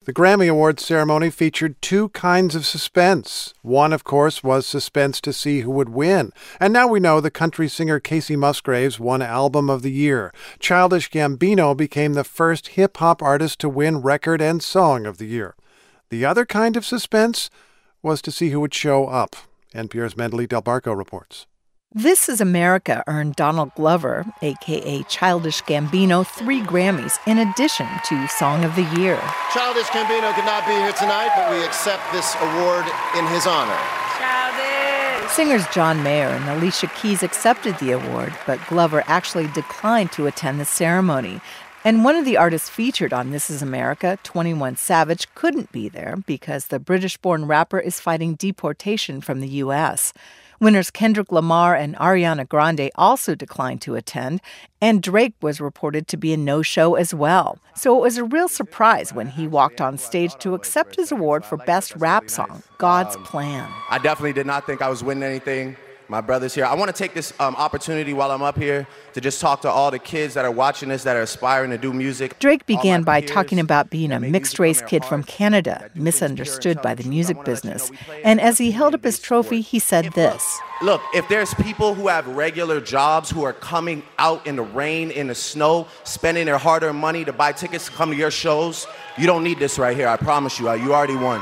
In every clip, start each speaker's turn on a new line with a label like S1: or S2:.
S1: The Grammy Awards ceremony featured two kinds of suspense. One, of course, was suspense to see who would win. And now we know the country singer Kacey Musgraves won Album of the Year. Childish Gambino became the first hip-hop artist to win Record and Song of the Year. The other kind of suspense was to see who would show up. NPR's Mandalit Del Barco reports.
S2: This Is America earned Donald Glover, a.k.a. Childish Gambino, 3 Grammys in addition to Song of the Year.
S3: Childish Gambino could not be here tonight, but we accept this award in his honor.
S2: Childish! Singers John Mayer and Alicia Keys accepted the award, but Glover actually declined to attend the ceremony. And one of the artists featured on This Is America, 21 Savage, couldn't be there because the British-born rapper is fighting deportation from the U.S. Winners Kendrick Lamar and Ariana Grande also declined to attend, and Drake was reported to be a no-show as well. So it was a real surprise when he walked on stage to accept his award for Best Rap Song, God's Plan.
S4: I definitely did not think I was winning anything. My brother's here. I want to take this opportunity while I'm up here to just talk to all the kids that are watching this, that are aspiring to do music.
S2: Drake began by talking about being a mixed-race kid from Canada, misunderstood by the music business. And as he held up his trophy, he said this.
S4: Look, if there's people who have regular jobs who are coming out in the rain, in the snow, spending their hard-earned money to buy tickets to come to your shows, you don't need this right here. I promise you. You already won.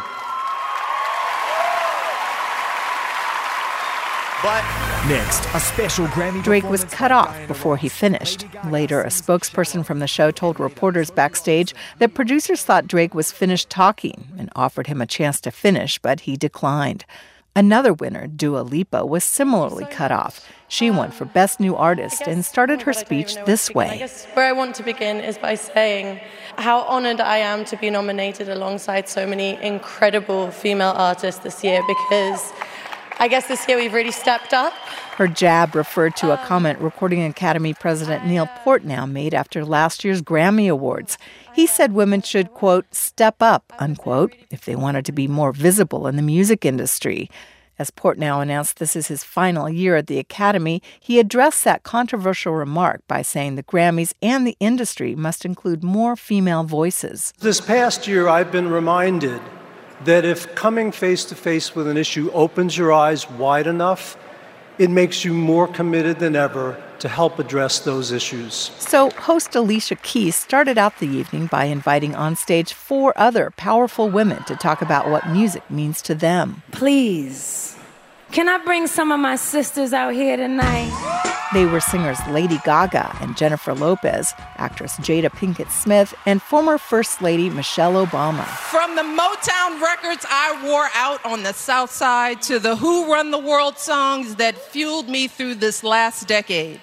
S5: But next, a special Grammy.
S2: Drake was cut off before he finished. Later, a spokesperson from the show told reporters backstage that producers thought Drake was finished talking and offered him a chance to finish, but he declined. Another winner, Dua Lipa, was similarly cut off. She won for Best New Artist and started her speech this way.
S6: I guess where I want to begin is by saying how honored I am to be nominated alongside so many incredible female artists this year, because I guess this year we've really stepped up.
S2: Her jab referred to a comment Recording Academy President Neil Portnow made after last year's Grammy Awards. He said women should, quote, step up, unquote, if they wanted to be more visible in the music industry. As Portnow announced this is his final year at the Academy, he addressed that controversial remark by saying the Grammys and the industry must include more female voices.
S7: This past year, I've been reminded that if coming face-to-face with an issue opens your eyes wide enough, it makes you more committed than ever to help address those issues.
S2: So host Alicia Keys started out the evening by inviting on stage 4 other powerful women to talk about what music means to them.
S8: Please, can I bring some of my sisters out here tonight?
S2: They were singers Lady Gaga and Jennifer Lopez, actress Jada Pinkett Smith, and former First Lady Michelle Obama.
S9: From the Motown records I wore out on the South Side to the Who Run the World songs that fueled me through this last decade,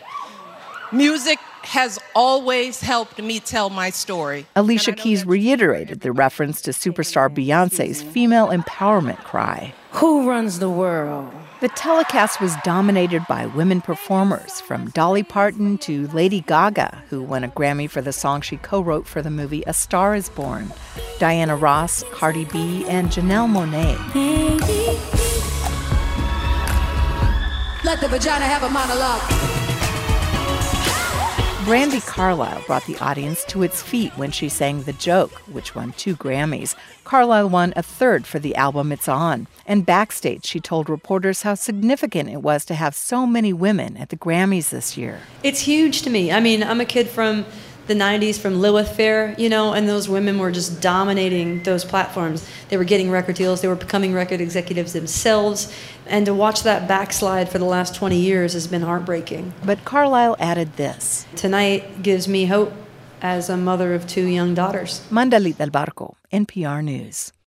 S9: music has always helped me tell my story.
S2: Alicia Keys reiterated the reference to superstar Beyoncé's female empowerment cry.
S8: Who runs the world?
S2: The telecast was dominated by women performers, from Dolly Parton to Lady Gaga, who won a Grammy for the song she co-wrote for the movie A Star Is Born, Diana Ross, Cardi B, and Janelle Monáe.
S10: Let the vagina have a monologue.
S2: Brandi Carlile brought the audience to its feet when she sang The Joke, which won 2 Grammys. Carlile won a 3rd for the album it's on. And backstage, she told reporters how significant it was to have so many women at the Grammys this year.
S11: It's huge to me. I mean, I'm a kid from the 90s, from Lilith Fair, and those women were just dominating those platforms. They were getting record deals. They were becoming record executives themselves. And to watch that backslide for the last 20 years has been heartbreaking.
S2: But Carlile added this.
S11: Tonight gives me hope as a mother of 2 young daughters.
S2: Mandalit Del Barco, NPR News.